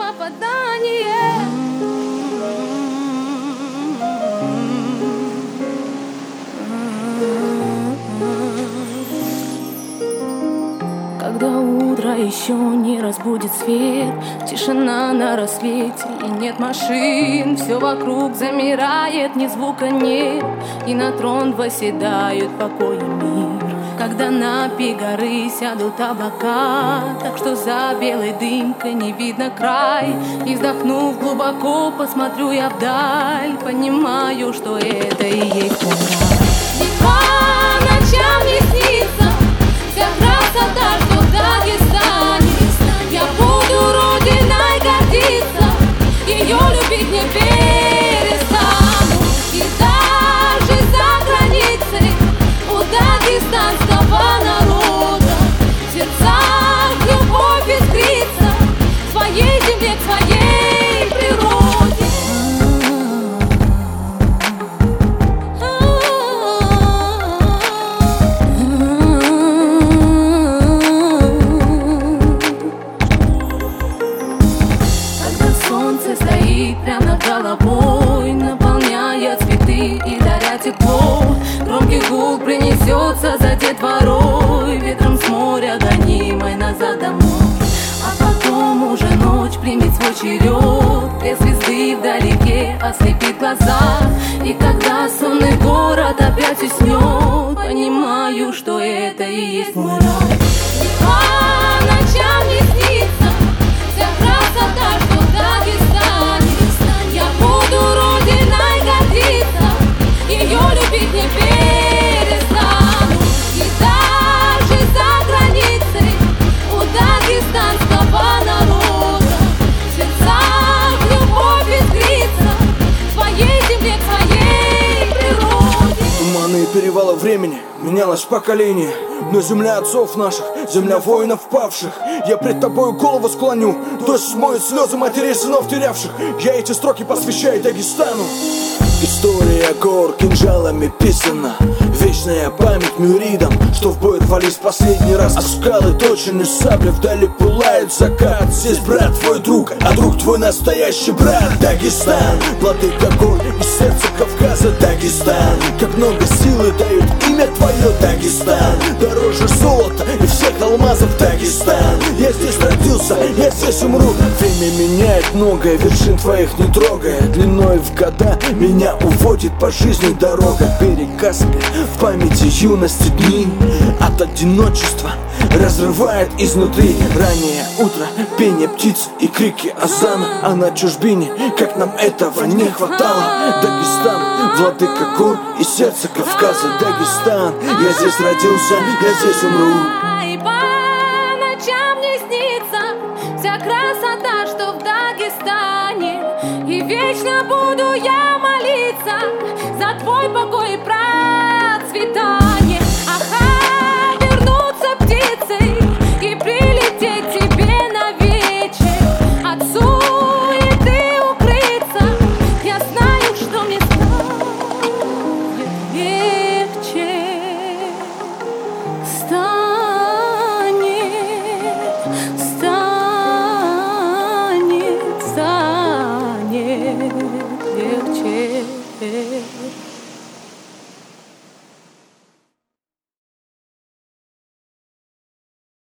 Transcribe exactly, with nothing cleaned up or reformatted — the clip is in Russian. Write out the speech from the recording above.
попадание. Когда утро еще не разбудит свет, тишина на рассвете и нет машин, все вокруг замирает, ни звука нет, и на трон восседают покой и мир. Когда на пик горы сядут облака, так что за белой дымкой не видно край, и вздохнув глубоко, посмотрю я вдаль, понимаю, что это и есть мой рай. По ночам не снится вся красота, что в Дагестане. Я буду родиной гордиться, ее любить не перестану. И даже за границей у дагестанского народа в сердцах любовь искрится к своей земле, к своей природе. Солнце стоит прямо над головой, наполняя цветы и даря тепло. Громкий гул принесется за детворой, ветром с моря гонимой назад домой. А потом уже ночь примет свой черед, две звезды вдалеке ослепит глаза. И когда сонный город опять уснет, понимаю, что это и есть мой рай. По ночам не снится вся красота, что в Дагестане. Я буду родиной гордиться, ее любить не перестану. И даже за границей у дагестанского народа в сердцах любовь искрится к своей земле, к своей природе. Туманы перевала времени, менялось поколение, но земля отцов наших, земля воинов павших. Я пред тобою голову склоню, дождь смоет слезы матерей сынов терявших. Я эти строки посвящаю Дагестану. История гор кинжалами писана, вечная память мюридам, что в бой рвались последний раз. А скалы точены сабли, вдали пылает закат. Здесь брат твой друг, а друг твой настоящий брат. Дагестан, владыка гор и сердце Кавказа. Дагестан, как много силы дает имя твое. Дагестан, дороже золота и всех алмазов. Дагестан, я здесь родился, я здесь умру. Время меняет многое, вершин твоих не трогая. Длиной в года меня уводит по жизни дорога. Берег Каспия, в памяти юности дни от одиночества разрывает изнутри. Раннее утро, пение птиц и крики азана. А на чужбине, как нам этого не хватало. Дагестан, владыка гор и сердце Кавказа. Дагестан, я здесь родился, я здесь умру. И по ночам не снится вся красота, что в Дагестане. И вечно буду я молиться за твой покой и процветание. Ага, вернуться птицей и прилететь тебе на вечер. От суеты укрыться, я знаю, что мне станет легче. Станет, станет, станет легче.